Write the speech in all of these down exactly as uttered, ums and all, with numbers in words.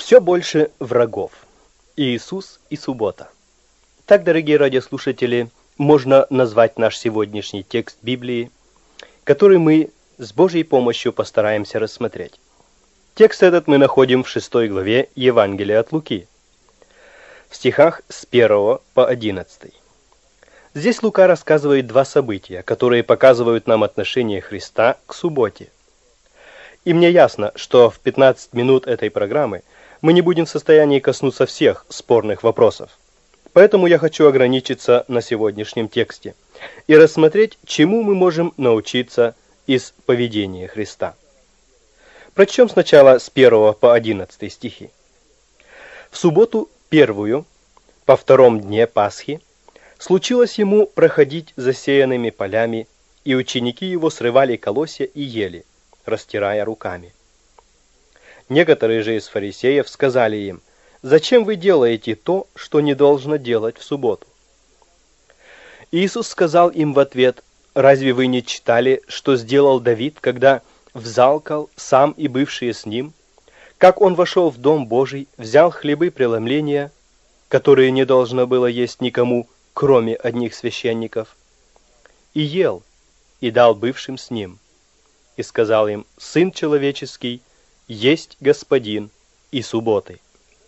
Все больше врагов. Иисус и суббота. Так, дорогие радиослушатели, можно назвать наш сегодняшний текст Библии, который мы с Божьей помощью постараемся рассмотреть. Текст этот мы находим в шестой главе Евангелия от Луки, в стихах с первого по одиннадцатый. Здесь Лука рассказывает два события, которые показывают нам отношение Христа к субботе. И мне ясно, что в пятнадцать минут этой программы мы не будем в состоянии коснуться всех спорных вопросов. Поэтому я хочу ограничиться на сегодняшнем тексте и рассмотреть, чему мы можем научиться из поведения Христа. Прочтем сначала с первого по одиннадцатый стихи. В субботу первую, по втором дне Пасхи, случилось ему проходить засеянными полями, и ученики его срывали колосья и ели, растирая руками. Некоторые же из фарисеев сказали им: «Зачем вы делаете то, что не должно делать в субботу?» Иисус сказал им в ответ: «Разве вы не читали, что сделал Давид, когда взалкал сам и бывшие с ним, как он вошел в Дом Божий, взял хлебы преломления, которые не должно было есть никому, кроме одних священников, и ел, и дал бывшим с ним, и сказал им: Сын человеческий есть Господин и субботы».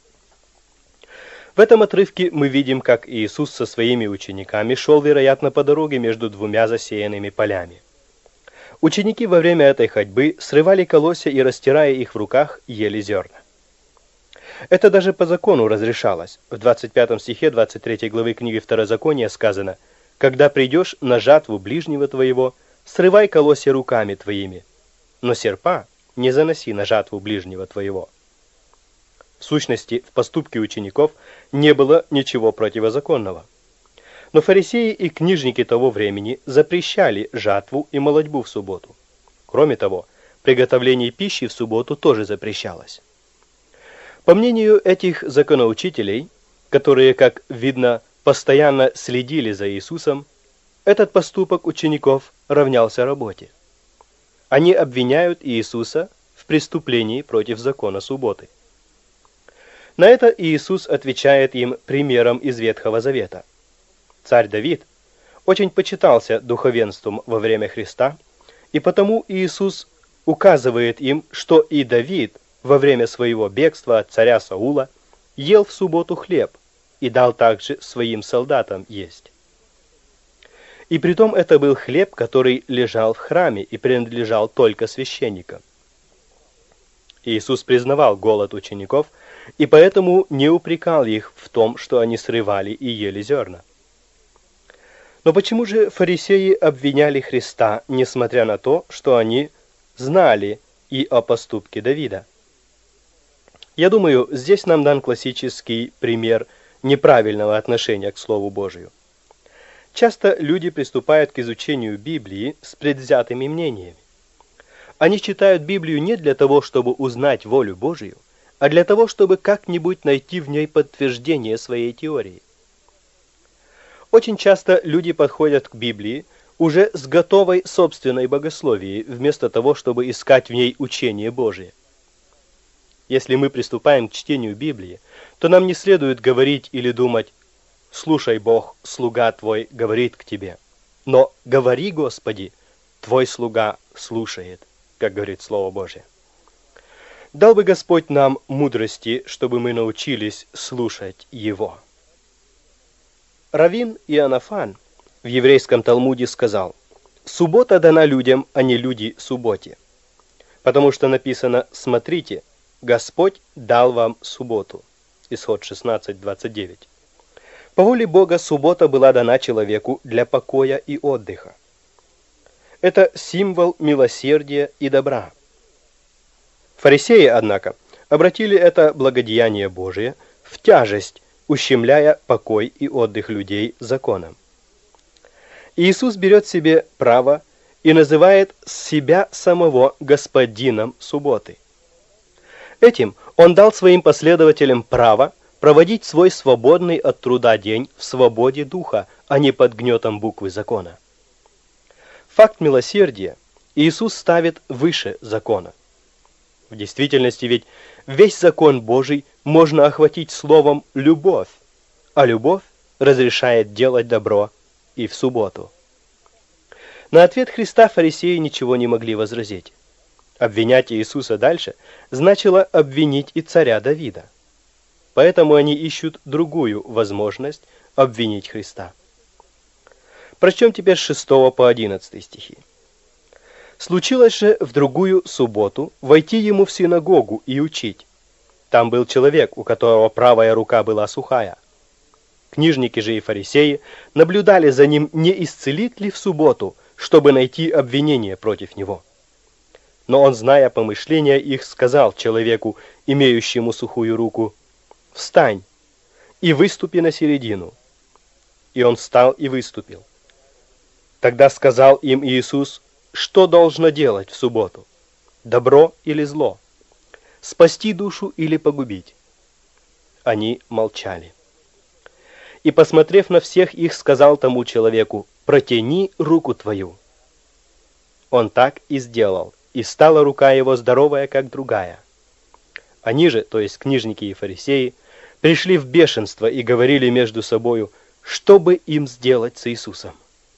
В этом отрывке мы видим, как Иисус со своими учениками шел, вероятно, по дороге между двумя засеянными полями. Ученики во время этой ходьбы срывали колосья и, растирая их в руках, ели зерна. Это даже по закону разрешалось. В двадцать пятом стихе двадцать третьей главы книги Второзакония сказано: «Когда придешь на жатву ближнего твоего, срывай колосья руками твоими, но серпа не заноси на жатву ближнего твоего». В сущности, в поступке учеников не было ничего противозаконного. Но фарисеи и книжники того времени запрещали жатву и молотьбу в субботу. Кроме того, приготовление пищи в субботу тоже запрещалось. По мнению этих законоучителей, которые, как видно, постоянно следили за Иисусом, этот поступок учеников равнялся работе. Они обвиняют Иисуса в преступлении против закона субботы. На это Иисус отвечает им примером из Ветхого Завета. Царь Давид очень почитался духовенством во время Христа, и потому Иисус указывает им, что и Давид во время своего бегства от царя Саула ел в субботу хлеб и дал также своим солдатам есть. И притом это был хлеб, который лежал в храме и принадлежал только священникам. Иисус признавал голод учеников и поэтому не упрекал их в том, что они срывали и ели зерна. Но почему же фарисеи обвиняли Христа, несмотря на то, что они знали и о поступке Давида? Я думаю, здесь нам дан классический пример неправильного отношения к Слову Божию. Часто люди приступают к изучению Библии с предвзятыми мнениями. Они читают Библию не для того, чтобы узнать волю Божию, а для того, чтобы как-нибудь найти в ней подтверждение своей теории. Очень часто люди подходят к Библии уже с готовой собственной богословией, вместо того, чтобы искать в ней учение Божие. Если мы приступаем к чтению Библии, то нам не следует говорить или думать: «Слушай, Бог, слуга Твой говорит к Тебе». Но «Говори, Господи, Твой слуга слушает», как говорит Слово Божие. Дал бы Господь нам мудрости, чтобы мы научились слушать Его. Раввин Иоаннафан в еврейском Талмуде сказал: «Суббота дана людям, а не люди субботе, потому что написано: смотрите, Господь дал вам субботу». Исход шестнадцать двадцать девять. По воле Бога суббота была дана человеку для покоя и отдыха. Это символ милосердия и добра. Фарисеи, однако, обратили это благодеяние Божие в тяжесть, ущемляя покой и отдых людей законом. Иисус берет себе право и называет себя самого господином субботы. Этим Он дал своим последователям право проводить свой свободный от труда день в свободе духа, а не под гнетом буквы закона. Факт милосердия Иисус ставит выше закона. В действительности ведь весь закон Божий можно охватить словом «любовь», а любовь разрешает делать добро и в субботу. На ответ Христа фарисеи ничего не могли возразить. Обвинять Иисуса дальше значило обвинить и царя Давида. Поэтому они ищут другую возможность обвинить Христа. Прочтем теперь с шестого по одиннадцатый стихи. «Случилось же в другую субботу войти ему в синагогу и учить. Там был человек, у которого правая рука была сухая. Книжники же и фарисеи наблюдали за ним, не исцелит ли в субботу, чтобы найти обвинение против него. Но он, зная помышления их, сказал человеку, имеющему сухую руку: «Встань и выступи на середину». И он встал и выступил. Тогда сказал им Иисус: «Что должно делать в субботу? Добро или зло? Спасти душу или погубить?» Они молчали. И, посмотрев на всех их, сказал тому человеку: «Протяни руку твою». Он так и сделал, и стала рука его здоровая, как другая. Они же, то есть книжники и фарисеи, пришли в бешенство и говорили между собою, что бы им сделать с Иисусом.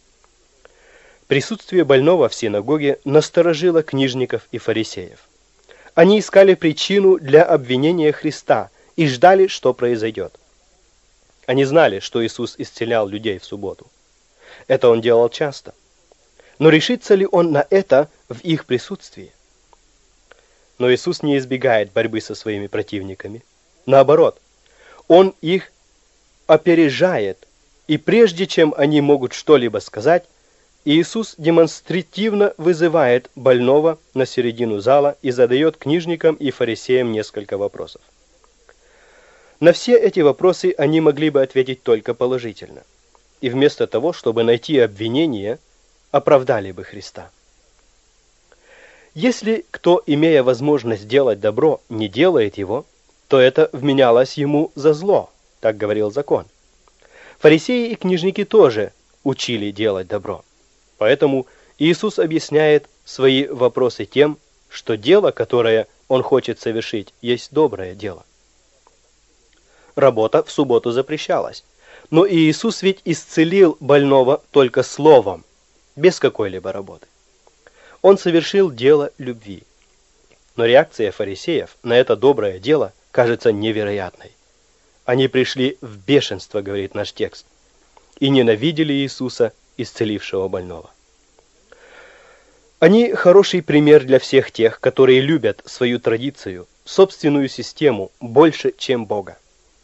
Присутствие больного в синагоге насторожило книжников и фарисеев. Они искали причину для обвинения Христа и ждали, что произойдет. Они знали, что Иисус исцелял людей в субботу. Это он делал часто. Но решится ли он на это в их присутствии? Но Иисус не избегает борьбы со своими противниками. Наоборот, он их опережает, и прежде чем они могут что-либо сказать, Иисус демонстративно вызывает больного на середину зала и задает книжникам и фарисеям несколько вопросов. На все эти вопросы они могли бы ответить только положительно. И вместо того, чтобы найти обвинение, оправдали бы Христа. Если кто, имея возможность делать добро, не делает его, то это вменялось ему за зло, так говорил закон. Фарисеи и книжники тоже учили делать добро. Поэтому Иисус объясняет свои вопросы тем, что дело, которое он хочет совершить, есть доброе дело. Работа в субботу запрещалась, но Иисус ведь исцелил больного только словом, без какой-либо работы. Он совершил дело любви. Но реакция фарисеев на это доброе дело кажется невероятной. Они пришли в бешенство, говорит наш текст, и ненавидели Иисуса, исцелившего больного. Они хороший пример для всех тех, которые любят свою традицию, собственную систему больше, чем Бога.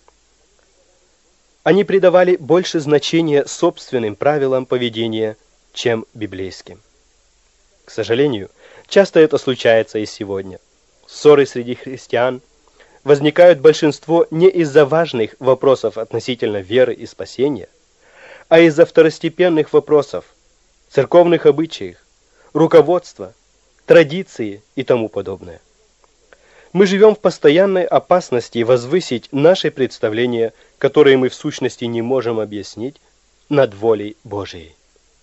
Они придавали больше значения собственным правилам поведения, чем библейским. К сожалению, часто это случается и сегодня. Ссоры среди христиан возникают большинство не из-за важных вопросов относительно веры и спасения, а из-за второстепенных вопросов, церковных обычаев, руководства, традиции и тому подобное. Мы живем в постоянной опасности возвысить наши представления, которые мы в сущности не можем объяснить, над волей Божией.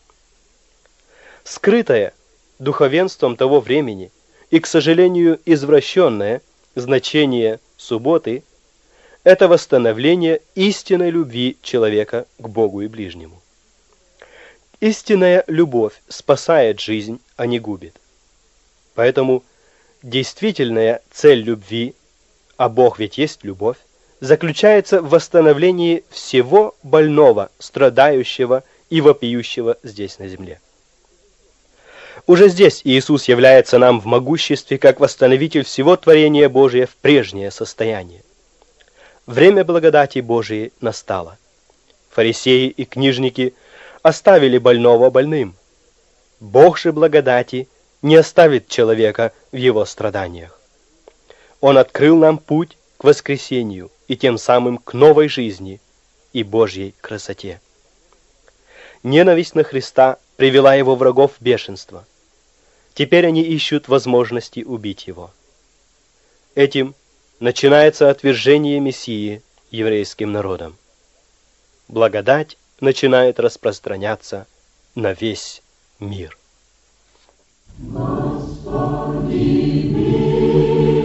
Скрытое духовенством того времени и, к сожалению, извращенное значение субботы – это восстановление истинной любви человека к Богу и ближнему. Истинная любовь спасает жизнь, а не губит. Поэтому действительная цель любви, а Бог ведь есть любовь, заключается в восстановлении всего больного, страдающего и вопиющего здесь на земле. Уже здесь Иисус является нам в могуществе как восстановитель всего творения Божия в прежнее состояние. Время благодати Божией настало. Фарисеи и книжники оставили больного больным. Бог же благодати не оставит человека в его страданиях. Он открыл нам путь к воскресению и тем самым к новой жизни и Божьей красоте. Ненависть на Христа привела его врагов в бешенство. Теперь они ищут возможности убить его. Этим начинается отвержение Мессии еврейским народом. Благодать начинает распространяться на весь мир. Господи,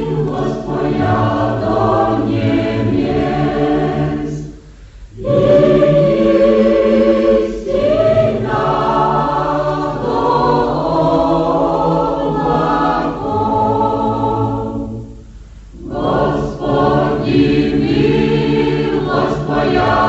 милость Твоя